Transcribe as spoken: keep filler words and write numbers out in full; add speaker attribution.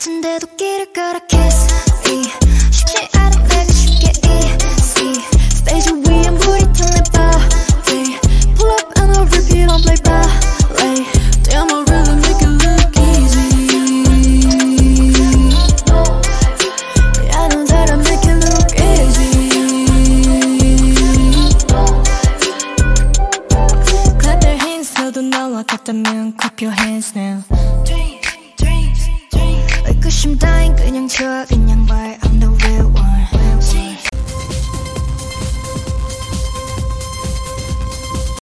Speaker 1: 같은데도 길을 걸어 kiss me 쉽지 않은 내가 쉽게 easy 스테이지 위엔 불이 탄 내 body pull up and I'll repeat on play ballet damn I really make it look easy yeah I know that I make it look easy clap your hands 너도 나와 같다면 clap your hands now 의구심 따윈 그냥 줘 그냥 말